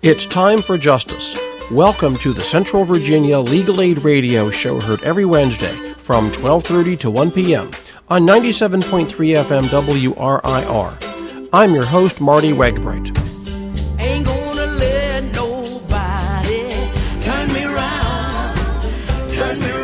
It's time for justice. Welcome to the Central Virginia Legal Aid Radio Show, heard every Wednesday from 12:30 to 1 p.m. on 97.3 FM WRIR. I'm your host, Marty Wegbright. Ain't gonna let nobody turn me around, turn me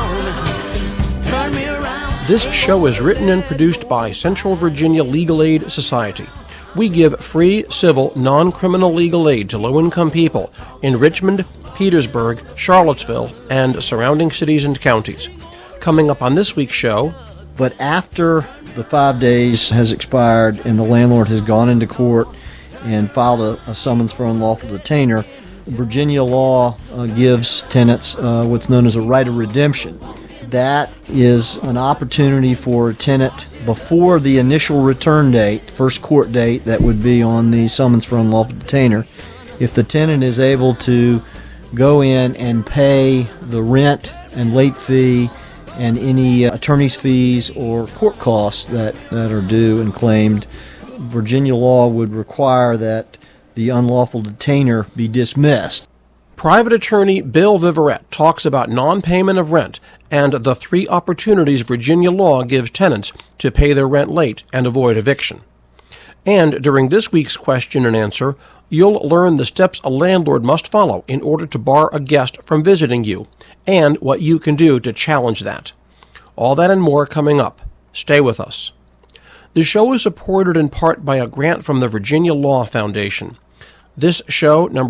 around, turn me around. This show is written and produced by Central Virginia Legal Aid Society. We give free, civil, non-criminal legal aid to low-income people in Richmond, Petersburg, Charlottesville, and surrounding cities and counties. Coming up on this week's show... But after the 5 days has expired and the landlord has gone into court and filed a summons for unlawful detainer, Virginia law gives tenants what's known as a right of redemption. That is an opportunity for a tenant before the initial return date, first court date that would be on the summons for unlawful detainer. If the tenant is able to go in and pay the rent and late fee and any attorney's fees or court costs that are due and claimed, Virginia law would require that the unlawful detainer be dismissed. Private attorney Bill Viverette talks about non-payment of rent and the 3 opportunities Virginia law gives tenants to pay their rent late and avoid eviction. And during this week's question and answer, you'll learn the steps a landlord must follow in order to bar a guest from visiting you, and what you can do to challenge that. All that and more coming up. Stay with us. The show is supported in part by a grant from the Virginia Law Foundation. This show, number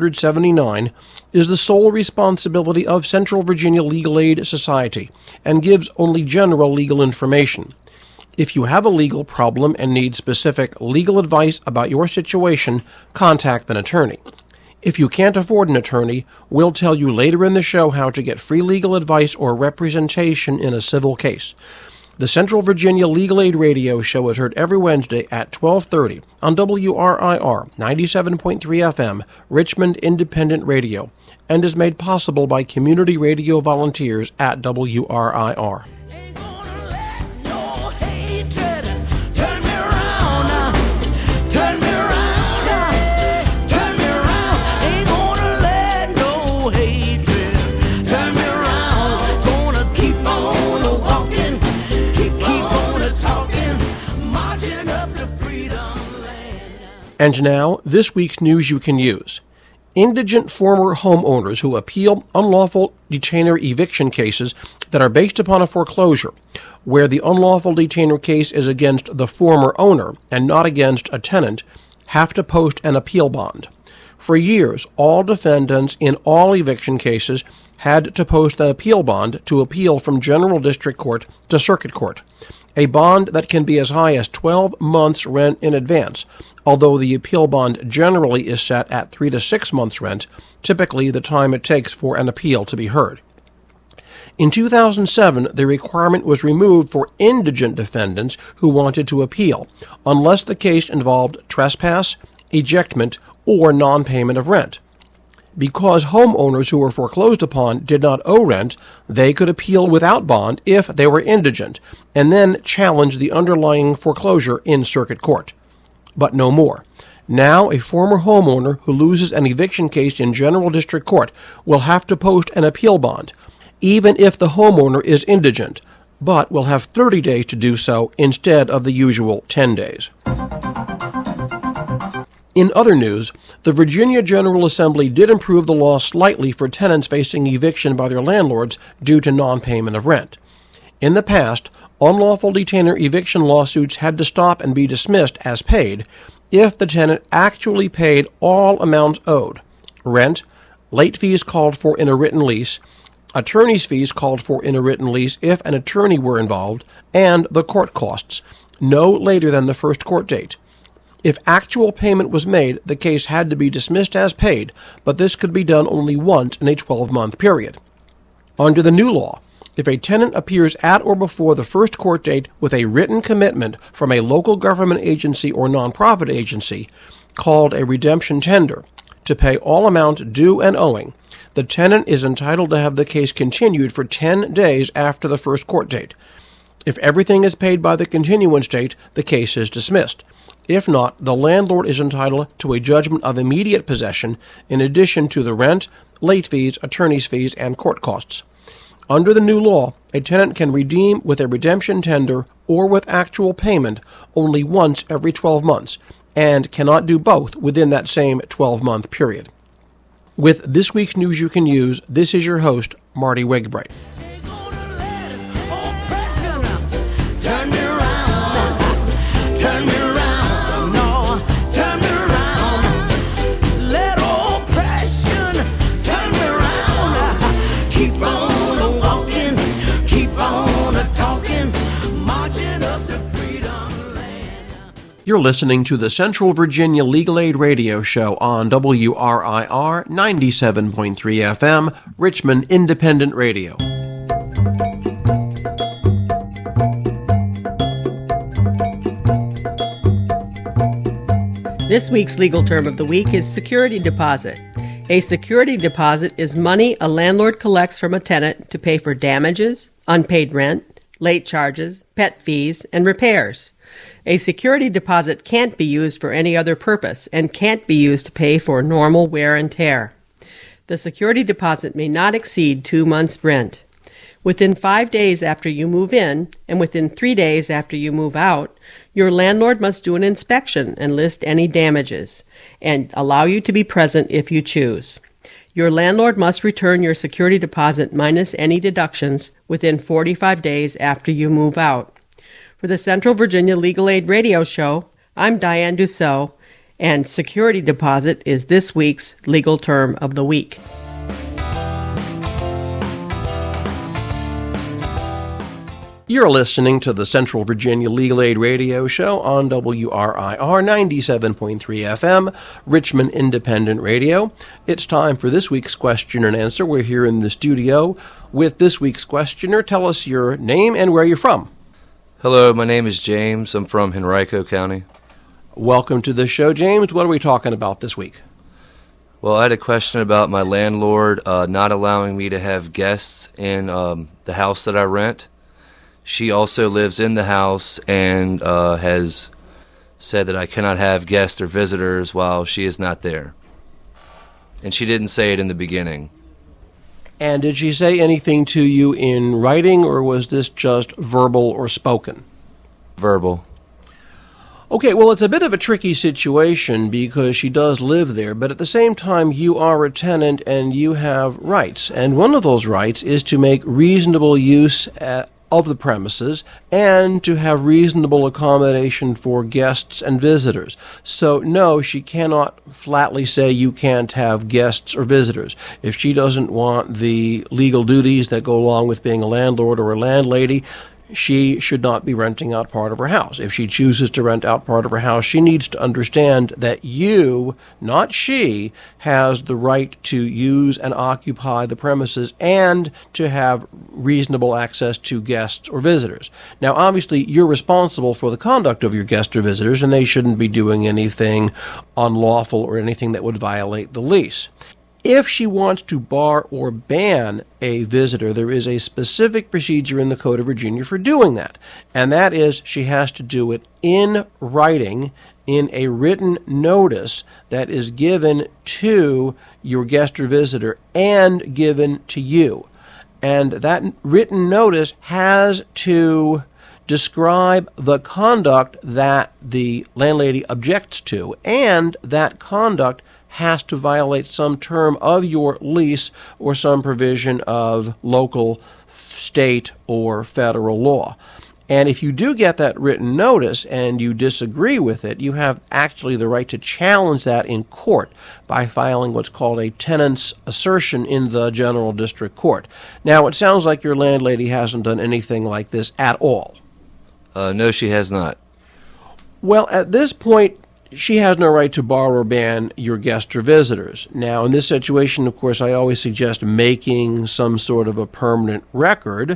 179, is the sole responsibility of Central Virginia Legal Aid Society and gives only general legal information. If you have a legal problem and need specific legal advice about your situation, contact an attorney. If you can't afford an attorney, we'll tell you later in the show how to get free legal advice or representation in a civil case. The Central Virginia Legal Aid Radio Show is heard every Wednesday at 12:30 on WRIR 97.3 FM, Richmond Independent Radio, and is made possible by community radio volunteers at WRIR. And now, this week's news you can use. Indigent former homeowners who appeal unlawful detainer eviction cases that are based upon a foreclosure, where the unlawful detainer case is against the former owner and not against a tenant, have to post an appeal bond. For years, all defendants in all eviction cases had to post an appeal bond to appeal from General District Court to Circuit Court, a bond that can be as high as 12 months' rent in advance, although the appeal bond generally is set at 3 to 6 months' rent, typically the time it takes for an appeal to be heard. In 2007, the requirement was removed for indigent defendants who wanted to appeal, unless the case involved trespass, ejectment, or non-payment of rent. Because homeowners who were foreclosed upon did not owe rent, they could appeal without bond if they were indigent, and then challenge the underlying foreclosure in circuit court. But no more. Now, a former homeowner who loses an eviction case in General District Court will have to post an appeal bond, even if the homeowner is indigent, but will have 30 days to do so instead of the usual 10 days. In other news, the Virginia General Assembly did improve the law slightly for tenants facing eviction by their landlords due to non-payment of rent. In the past, unlawful detainer eviction lawsuits had to stop and be dismissed as paid if the tenant actually paid all amounts owed: rent, late fees called for in a written lease, attorney's fees called for in a written lease if an attorney were involved, and the court costs, no later than the first court date. If actual payment was made, the case had to be dismissed as paid, but this could be done only once in a 12-month period. Under the new law, if a tenant appears at or before the first court date with a written commitment from a local government agency or nonprofit agency, called a redemption tender, to pay all amount due and owing, the tenant is entitled to have the case continued for 10 days after the first court date. If everything is paid by the continuance date, the case is dismissed. If not, the landlord is entitled to a judgment of immediate possession in addition to the rent, late fees, attorney's fees, and court costs. Under the new law, a tenant can redeem with a redemption tender or with actual payment only once every 12 months, and cannot do both within that same 12-month period. With this week's news you can use, this is your host, Marty Wigbright. You're listening to the Central Virginia Legal Aid Radio Show on WRIR 97.3 FM, Richmond Independent Radio. This week's legal term of the week is security deposit. A security deposit is money a landlord collects from a tenant to pay for damages, unpaid rent, late charges, pet fees, and repairs. A security deposit can't be used for any other purpose and can't be used to pay for normal wear and tear. The security deposit may not exceed 2 months' rent. Within 5 days after you move in and within 3 days after you move out, your landlord must do an inspection and list any damages and allow you to be present if you choose. Your landlord must return your security deposit minus any deductions within 45 days after you move out. For the Central Virginia Legal Aid Radio Show, I'm Diane Dussault, and security deposit is this week's legal term of the week. You're listening to the Central Virginia Legal Aid Radio Show on WRIR 97.3 FM, Richmond Independent Radio. It's time for this week's question and answer. We're here in the studio with this week's questioner. Tell us your name and where you're from. Hello, my name is James. I'm from Henrico County. Welcome to the show, James. What are we talking about this week? Well, I had a question about my landlord not allowing me to have guests in the house that I rent. She also lives in the house and has said that I cannot have guests or visitors while she is not there. And she didn't say it in the beginning. And did she say anything to you in writing, or was this just verbal or spoken? Verbal. Okay, well, it's a bit of a tricky situation because she does live there, but at the same time, you are a tenant and you have rights. And one of those rights is to make reasonable use of the premises and to have reasonable accommodation for guests and visitors. So, no, she cannot flatly say you can't have guests or visitors. If she doesn't want the legal duties that go along with being a landlord or a landlady, she should not be renting out part of her house. If she chooses to rent out part of her house, she needs to understand that you, not she, has the right to use and occupy the premises and to have reasonable access to guests or visitors. Now, obviously, you're responsible for the conduct of your guests or visitors, and they shouldn't be doing anything unlawful or anything that would violate the lease. If she wants to bar or ban a visitor, there is a specific procedure in the Code of Virginia for doing that, and that is she has to do it in writing in a written notice that is given to your guest or visitor and given to you. And that written notice has to describe the conduct that the landlady objects to, and that conduct has to violate some term of your lease or some provision of local, state, or federal law. And if you do get that written notice and you disagree with it, you have actually the right to challenge that in court by filing what's called a tenant's assertion in the General District Court. Now, it sounds like your landlady hasn't done anything like this at all. No, she has not. Well, at this point, she has no right to bar or ban your guests or visitors. Now, in this situation, of course, I always suggest making some sort of a permanent record.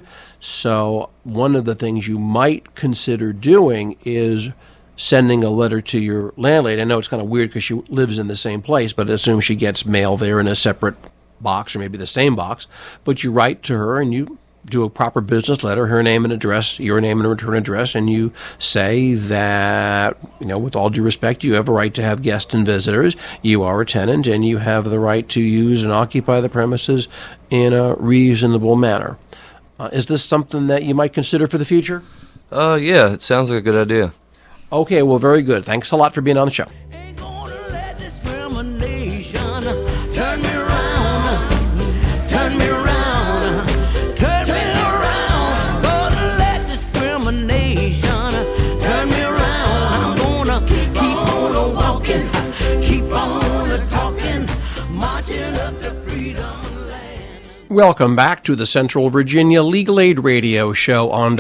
So one of the things you might consider doing is sending a letter to your landlady. I know it's kind of weird because she lives in the same place, but assume she gets mail there in a separate box or maybe the same box. But you write to her and you do a proper business letter, her name and address, your name and return address, and you say that, with all due respect, you have a right to have guests and visitors. You are a tenant, and you have the right to use and occupy the premises in a reasonable manner. Is this something that you might consider for the future? Yeah, it sounds like a good idea. Okay, well, very good. Thanks a lot for being on the show. Ain't gonna let discrimination turn me around, turn me around, turn me around. Gonna let discrimination turn me around. I'm gonna keep on walking, keep on talking, marching up to freedom land. Welcome back to the Central Virginia Legal Aid Radio Show on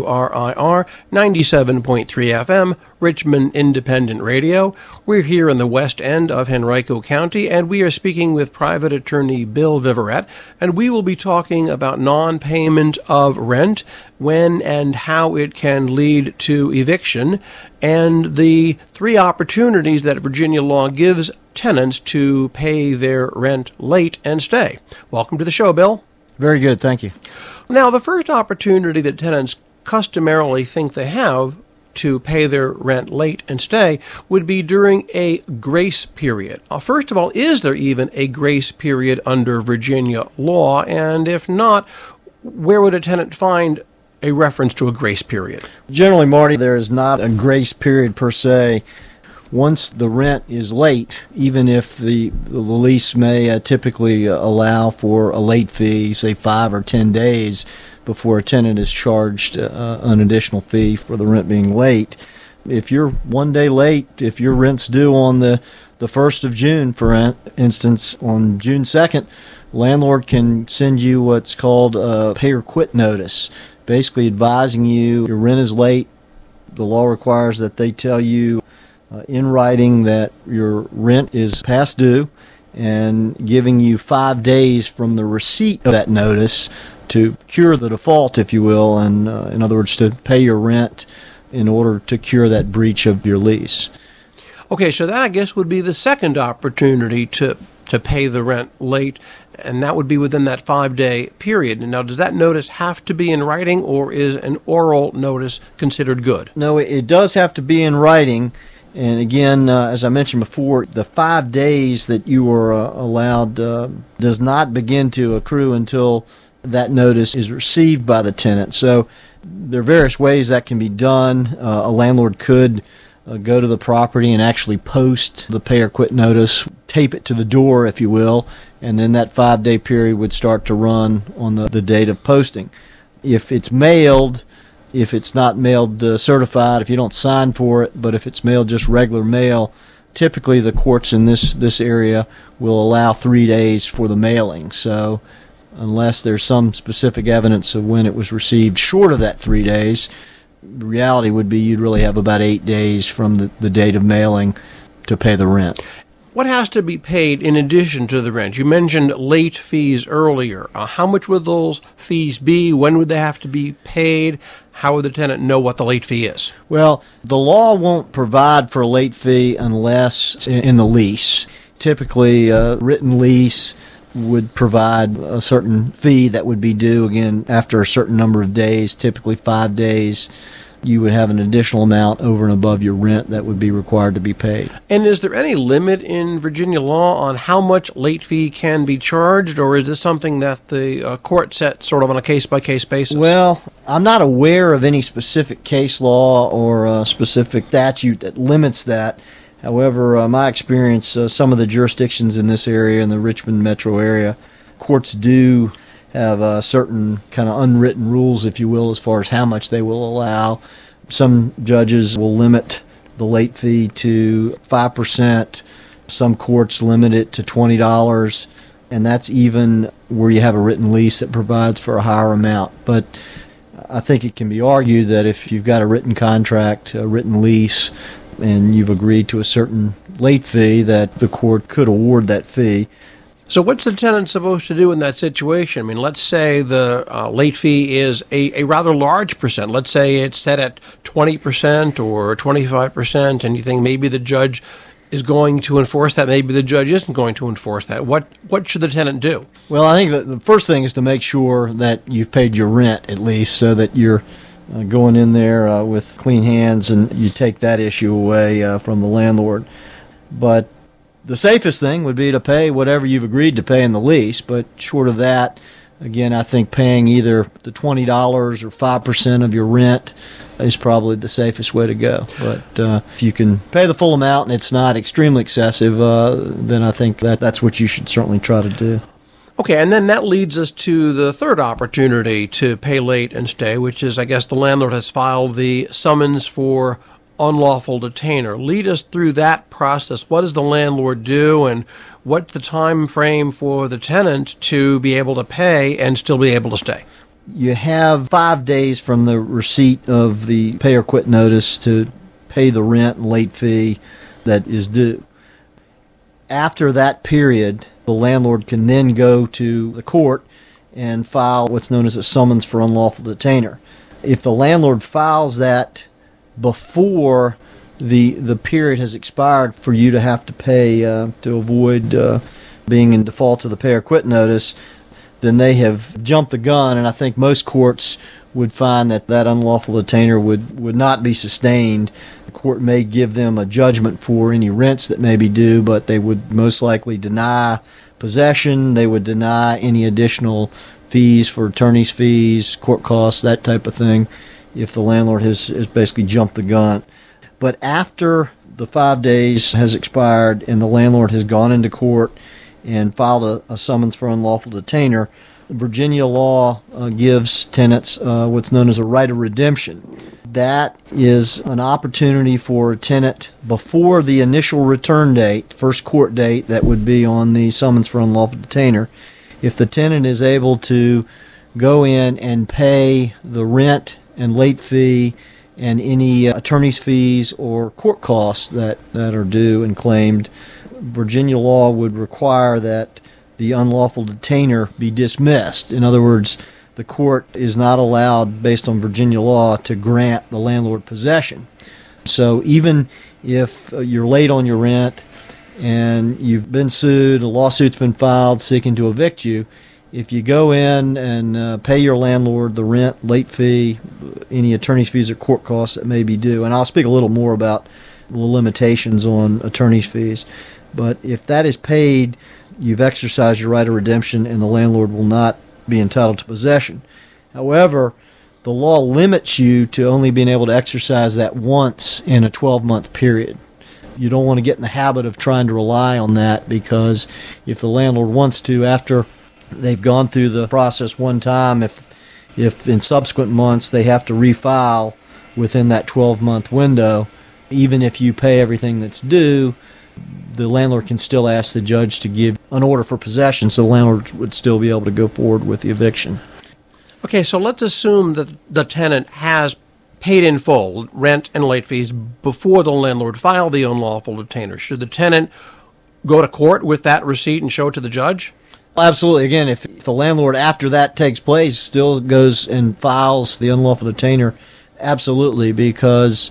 WRIR 97.3 FM, Richmond Independent Radio. We're here in the west end of Henrico County, and we are speaking with private attorney Bill Viverette, and we will be talking about non-payment of rent, when and how it can lead to eviction, and the 3 opportunities that Virginia law gives tenants to pay their rent late and stay. Welcome to the show, Bill. Very good, thank you. Now, the first opportunity that tenants customarily think they have to pay their rent late and stay would be during a grace period. First of all, is there even a grace period under Virginia law? And if not, where would a tenant find a reference to a grace period? Generally, Marty, there is not a grace period per se. Once the rent is late, even if the lease may typically allow for a late fee, say 5 or 10 days before a tenant is charged an additional fee for the rent being late. If you're 1 day late, if your rent's due on the 1st of June, for instance, on June 2nd, landlord can send you what's called a pay or quit notice, basically advising you your rent is late. The law requires that they tell you in writing that your rent is past due, and giving you 5 days from the receipt of that notice to cure the default, if you will, and in other words, to pay your rent in order to cure that breach of your lease. Okay, so that, I guess, would be the second opportunity to pay the rent late, and that would be within that 5-day period. Now, does that notice have to be in writing, or is an oral notice considered good? No, it does have to be in writing. And again, as I mentioned before, the 5 days that you are allowed does not begin to accrue until that notice is received by the tenant. So there are various ways that can be done. A landlord could go to the property and actually post the pay or quit notice, tape it to the door, if you will, and then that 5-day period would start to run on the date of posting. If it's mailed, if it's not mailed certified, if you don't sign for it, but if it's mailed just regular mail, typically the courts in this area will allow 3 days for the mailing. So unless there's some specific evidence of when it was received short of that 3 days, the reality would be you'd really have about 8 days from the date of mailing to pay the rent. What has to be paid in addition to the rent? You mentioned late fees earlier. How much would those fees be? When would they have to be paid? How would the tenant know what the late fee is? Well, the law won't provide for a late fee unless in the lease. Typically, a written lease would provide a certain fee that would be due, again, after a certain number of days, typically 5 days. You would have an additional amount over and above your rent that would be required to be paid. And is there any limit in Virginia law on how much late fee can be charged, or is this something that the court sets sort of on a case-by-case basis? Well, I'm not aware of any specific case law or a specific statute that limits that. However, my experience, some of the jurisdictions in this area, in the Richmond metro area, courts do have certain kind of unwritten rules, if you will, as far as how much they will allow. Some judges will limit the late fee to 5%. Some courts limit it to $20, and that's even where you have a written lease that provides for a higher amount. But I think it can be argued that if you've got a written contract, a written lease, and you've agreed to a certain late fee, that the court could award that fee. So what's the tenant supposed to do in that situation? I mean, let's say the late fee is a rather large percent. Let's say it's set at 20% or 25%, and you think maybe the judge is going to enforce that. Maybe the judge isn't going to enforce that. What should the tenant do? Well, I think that the first thing is to make sure that you've paid your rent at least, so that you're going in there with clean hands and you take that issue away from the landlord. But the safest thing would be to pay whatever you've agreed to pay in the lease, but short of that, again, I think paying either the $20 or 5% of your rent is probably the safest way to go. But if you can pay the full amount and it's not extremely excessive, then I think that's what you should certainly try to do. Okay, and then that leads us to the third opportunity to pay late and stay, which is, I guess, the landlord has filed the summons for unlawful detainer. Lead us through that process. What does the landlord do, and what's the time frame for the tenant to be able to pay and still be able to stay? You have 5 days from the receipt of the pay or quit notice to pay the rent and late fee that is due. After that period, the landlord can then go to the court and file what's known as a summons for unlawful detainer. If the landlord files that before the period has expired for you to have to pay to avoid being in default of the pay or quit notice, then they have jumped the gun, and I think most courts would find that unlawful detainer would not be sustained. The court may give them a judgment for any rents that may be due, but they would most likely deny possession. They would deny any additional fees for attorney's fees, court costs, that type of thing, if the landlord has basically jumped the gun. But after the 5 days has expired and the landlord has gone into court and filed a summons for unlawful detainer, Virginia law gives tenants what's known as a right of redemption. That is an opportunity for a tenant before the initial return date, first court date that would be on the summons for unlawful detainer. If the tenant is able to go in and pay the rent and late fee and any attorney's fees or court costs that are due and claimed, Virginia law would require that the unlawful detainer be dismissed. In other words, the court is not allowed, based on Virginia law, to grant the landlord possession. So even if you're late on your rent and you've been sued, a lawsuit's been filed seeking to evict you, if you go in and pay your landlord the rent, late fee, any attorney's fees or court costs that may be due, and I'll speak a little more about the limitations on attorney's fees, but if that is paid, you've exercised your right of redemption and the landlord will not be entitled to possession. However, the law limits you to only being able to exercise that once in a 12-month period. You don't want to get in the habit of trying to rely on that, because if the landlord wants to, after they've gone through the process one time, if in subsequent months they have to refile within that 12-month window, even if you pay everything that's due, the landlord can still ask the judge to give an order for possession, so the landlord would still be able to go forward with the eviction. Okay, so let's assume that the tenant has paid in full rent and late fees before the landlord filed the unlawful detainer. Should the tenant go to court with that receipt and show it to the judge? Absolutely. Again, if the landlord, after that takes place, still goes and files the unlawful detainer, absolutely, because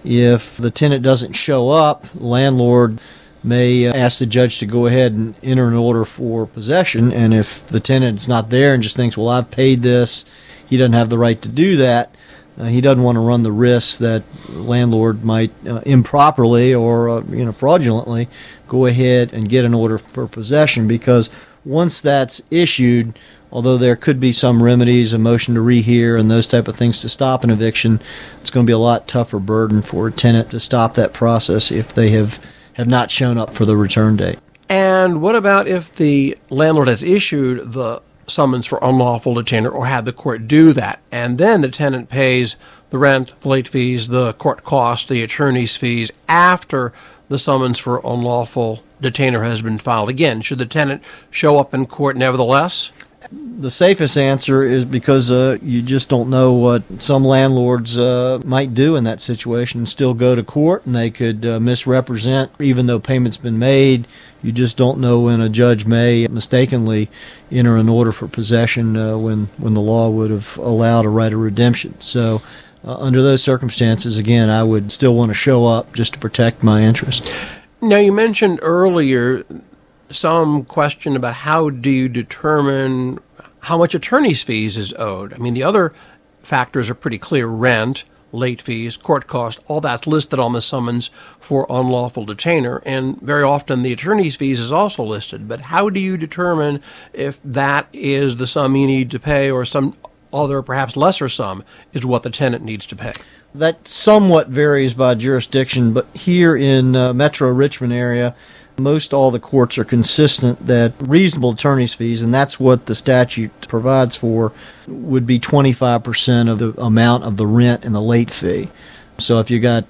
if the tenant doesn't show up, the landlord may ask the judge to go ahead and enter an order for possession, and if the tenant's not there and just thinks, well, I've paid this, he doesn't have the right to do that, he doesn't want to run the risk that the landlord might improperly or fraudulently go ahead and get an order for possession, because once that's issued, although there could be some remedies, a motion to rehear and those type of things to stop an eviction, it's going to be a lot tougher burden for a tenant to stop that process if they have not shown up for the return date. And what about if the landlord has issued the summons for unlawful detainer or had the court do that, and then the tenant pays the rent, the late fees, the court costs, the attorney's fees after the summons for unlawful detainer has been filed? Again, should the tenant show up in court nevertheless? The safest answer is, because you just don't know what some landlords might do in that situation, and still go to court, and they could misrepresent even though payment's been made. You just don't know when a judge may mistakenly enter an order for possession when the law would have allowed a right of redemption. So under those circumstances, again, I would still want to show up just to protect my interest. Now, you mentioned earlier some question about how do you determine how much attorney's fees is owed. I mean, the other factors are pretty clear: rent, late fees, court cost, all that's listed on the summons for unlawful detainer, and very often the attorney's fees is also listed. But how do you determine if that is the sum you need to pay or some other, perhaps lesser sum, is what the tenant needs to pay? That somewhat varies by jurisdiction, but here in Metro Richmond area, most all the courts are consistent that reasonable attorney's fees, and that's what the statute provides for, would be 25% of the amount of the rent and the late fee. So if you got,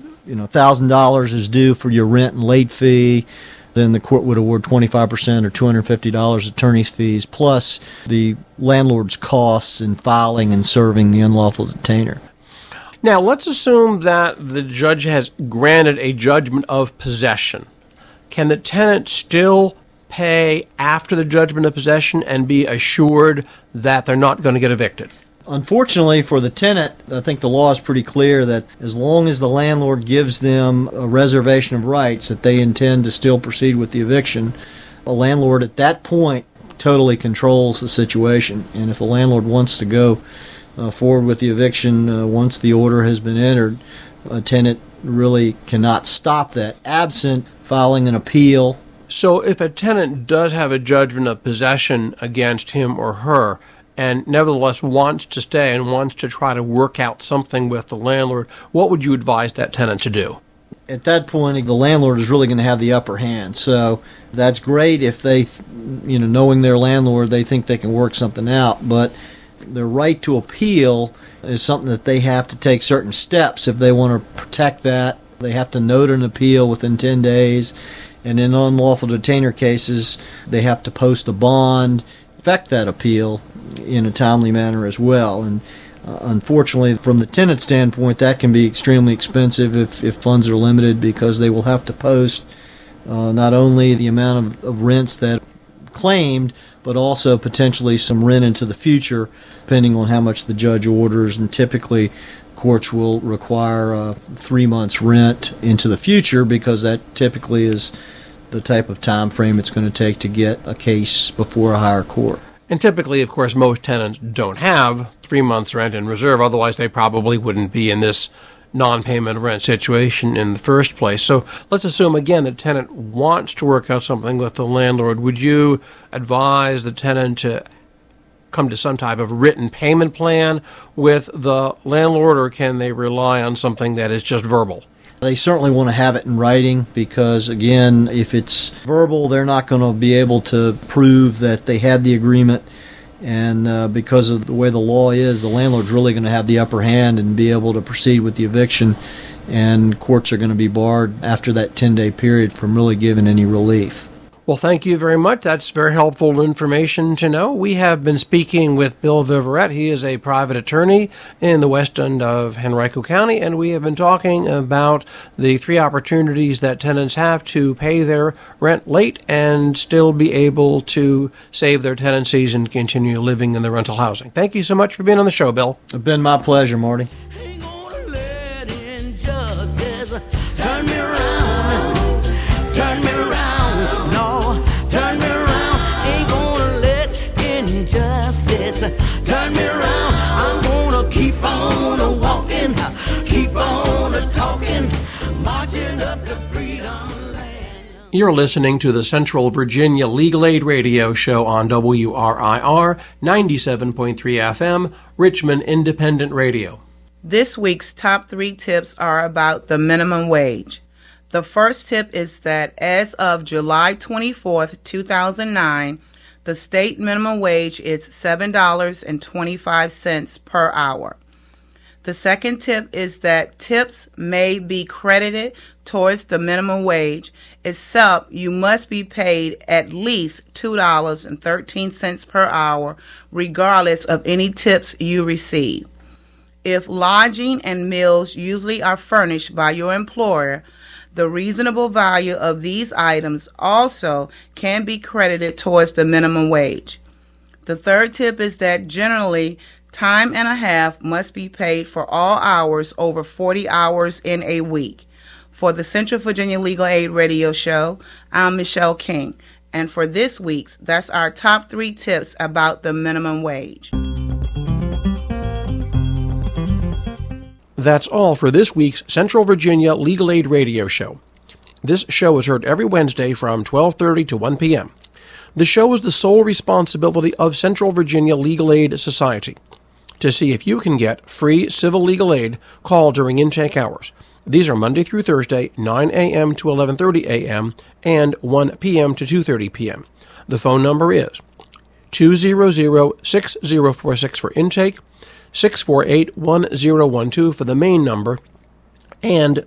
$1,000 is due for your rent and late fee, then the court would award 25% or $250 attorney's fees, plus the landlord's costs in filing and serving the unlawful detainer. Now, let's assume that the judge has granted a judgment of possession. Can the tenant still pay after the judgment of possession and be assured that they're not going to get evicted? Unfortunately for the tenant, I think the law is pretty clear that as long as the landlord gives them a reservation of rights that they intend to still proceed with the eviction, a landlord at that point totally controls the situation. And if the landlord wants to go forward with the eviction once the order has been entered, a tenant really cannot stop that, absent filing an appeal. So if a tenant does have a judgment of possession against him or her and nevertheless wants to stay and wants to try to work out something with the landlord, what would you advise that tenant to do? At that point, the landlord is really going to have the upper hand. So that's great if they, knowing their landlord, they think they can work something out. But their right to appeal is something that they have to take certain steps if they want to protect that. They have to note an appeal within 10 days. And in unlawful detainer cases, they have to post a bond, effect that appeal in a timely manner as well. And unfortunately, from the tenant standpoint, that can be extremely expensive if funds are limited, because they will have to post not only the amount of rents that claimed, but also potentially some rent into the future, depending on how much the judge orders. And typically, courts will require 3 months rent into the future, because that typically is the type of time frame it's going to take to get a case before a higher court. And typically, of course, most tenants don't have 3 months rent in reserve. Otherwise, they probably wouldn't be in this non-payment of rent situation in the first place. So let's assume, again, the tenant wants to work out something with the landlord. Would you advise the tenant to come to some type of written payment plan with the landlord, or can they rely on something that is just verbal? They certainly want to have it in writing, because, again, if it's verbal, they're not going to be able to prove that they had the agreement. And because of the way the law is, the landlord's really going to have the upper hand and be able to proceed with the eviction. And courts are going to be barred after that 10-day period from really giving any relief. Well, thank you very much. That's very helpful information to know. We have been speaking with Bill Viverette. He is a private attorney in the west end of Henrico County, and we have been talking about the 3 opportunities that tenants have to pay their rent late and still be able to save their tenancies and continue living in the rental housing. Thank you so much for being on the show, Bill. It's been my pleasure, Marty. Ain't gonna let injustice turn me around, turn me around, no, turn me around. Ain't gonna let injustice turn me around. I'm gonna keep on walking, keep on talking, marching up to freedom land. You're listening to the Central Virginia Legal Aid Radio Show on WRIR 97.3 FM, Richmond Independent Radio. This week's top 3 tips are about the minimum wage. The first tip is that as of July 24th, 2009, the state minimum wage is $7.25 per hour. The second tip is that tips may be credited towards the minimum wage, except you must be paid at least $2.13 per hour, regardless of any tips you receive. If lodging and meals usually are furnished by your employer, the reasonable value of these items also can be credited towards the minimum wage. The third tip is that generally, time and a half must be paid for all hours over 40 hours in a week. For the Central Virginia Legal Aid Radio Show, I'm Michelle King. And for this week's, that's our top 3 tips about the minimum wage. That's all for this week's Central Virginia Legal Aid Radio Show. This show is heard every Wednesday from 12:30 to 1 p.m. The show is the sole responsibility of Central Virginia Legal Aid Society. To see if you can get free civil legal aid, call during intake hours. These are Monday through Thursday, 9 a.m. to 11:30 a.m. and 1 p.m. to 2:30 p.m. The phone number is 200-6046 for intake, 648-1012 for the main number, and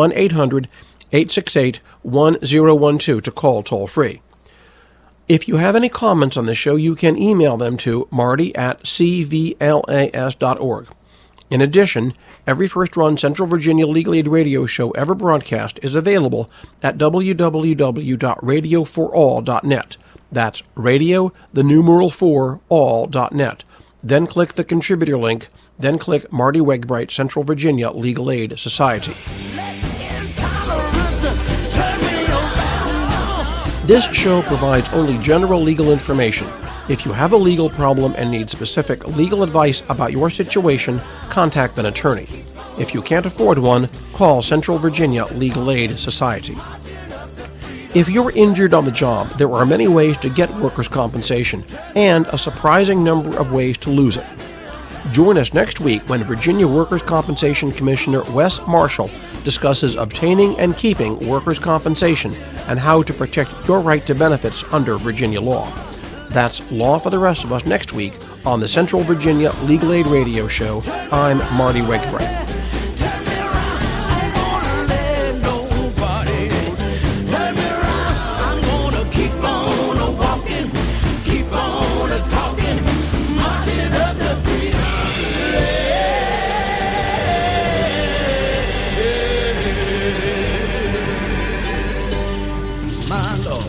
1-800-868-1012 to call toll-free. If you have any comments on the show, you can email them to marty@cvlas.org. In addition, every first-run Central Virginia Legal Aid radio show ever broadcast is available at www.radioforall.net. That's radio, the numeral 4, all.net. Then click the contributor link, then click Marty Wegbright, Central Virginia Legal Aid Society. This show provides only general legal information. If you have a legal problem and need specific legal advice about your situation, contact an attorney. If you can't afford one, call Central Virginia Legal Aid Society. If you're injured on the job, there are many ways to get workers' compensation and a surprising number of ways to lose it. Join us next week when Virginia Workers' Compensation Commissioner Wes Marshall discusses obtaining and keeping workers' compensation and how to protect your right to benefits under Virginia law. That's law for the rest of us next week on the Central Virginia Legal Aid Radio Show. I'm Marty Wegbright. My Lord.